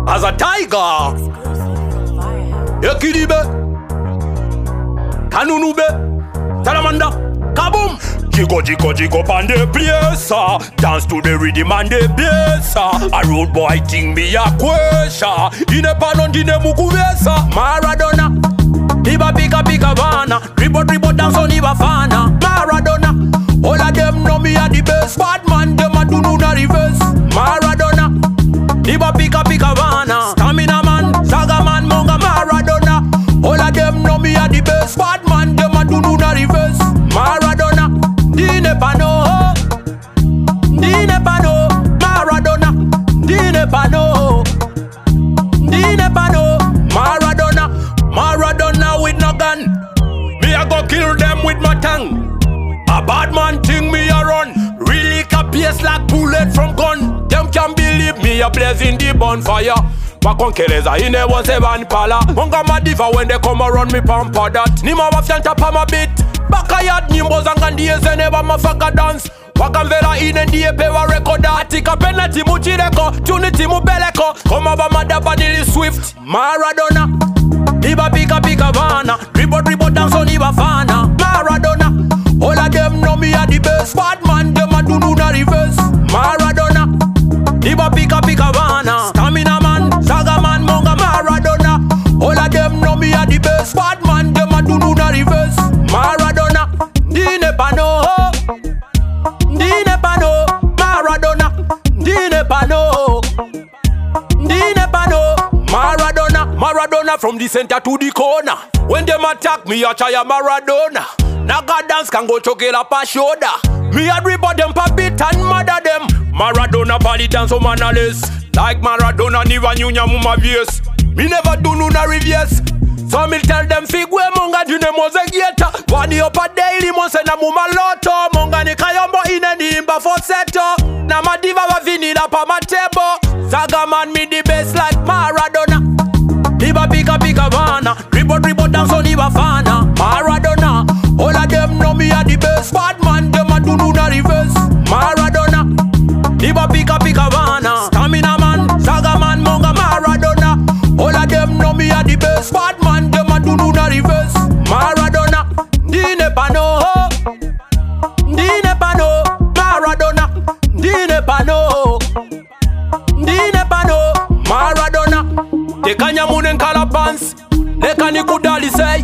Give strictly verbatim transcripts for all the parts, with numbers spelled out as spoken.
as a tiger. Ekiribe, Kanunube, Talamanda, Kaboom. Jigo, jigo, jigo, pan the place, uh. Dance to the rhythm and the bass, uh. A road boy ting me a question. Ine panon dine mukuvesa. Maradona, Iba pika pika vana. Ribo ribo dance on Iba fana. Maradona, all of them know me a the best. Bad man, them a do no na reverse. Maradona, Iba pika pika vana. Stamina man, saga man, monga Maradona. All of them know me a the best. Bad man, them a do no na reverse. Maradona, dine pano, dine pano. Maradona, dine pano, dine pano. Maradona, Maradona with no gun. Me a go kill them with my tongue. A bad man thing me a run. Really capious like bullet from gun. Them can't believe me a blazing the bonfire. Wakonkeleza ine wonse van pala. Monga madiva when they come around me pamper that. Nima wafyanta pa ma bit. Bakayat nimbo zangandieze neba mafaka dance. Wakamvela ine ndiye pewa rekoda. Atika penalty muchireko, tunity mubeleko. Koma ba madaba nili swift. Maradona, Iba pika pika vana. Ribo ribo dance on Iba fana. Maradona, all of them know me a the best. Bad man, them a do no na reverse. Maradona, Iba pika pika vana. Stamina man, saga man, monga Maradona. All of them know me a the best. Bad man, them a do no na reverse. Maradona, dine pano, dine pano. Maradona, dine pano, dine pano. Maradona, Maradona from the center to the corner. When them attack me, I try a Maradona. Naga dance can go choke up a shoulder. Me a rip them pa bit and mother them. Maradona body dance so mannerless. Like Maradona niva nyunya muma vies. Me never do no na reverse. So me tell them figwe monga june moze gieta. Wadi up a daily monse na muma loto. Monga ni kayombo ine ni imba for seto. Na madiva wa vinila pa matebo. Saga man me the best like Maradona. Iba pika pika vana. Ribo ribo dance on Iba fana. Maradona, all of them know me a the best. Bad man, them a do no na reverse. Maradona, Iba pika pika vana. Stamina man, saga man, monga Maradona. All of them know me a the best. Bad man, them a do no na reverse. Maradona, dine pano, dine pano. Maradona, dine pano, dine pano. Maradona, tekanya munen kalapans. Lekani kudali say.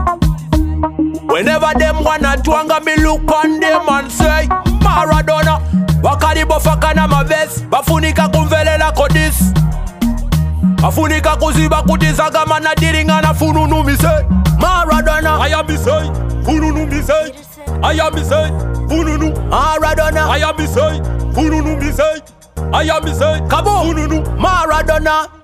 Whenever them wanna twanga me look on them and say Maradona, wakari bofaka na mavesi. Bafunika kumvelela kodis. Bafunika kuziba kutizaga mana diringa na fununu mi say Maradona, I am me say fununu mi say. I am me say fununu Maradona, I am me say fununu mi say. I am me say Kaboom fununu Maradona.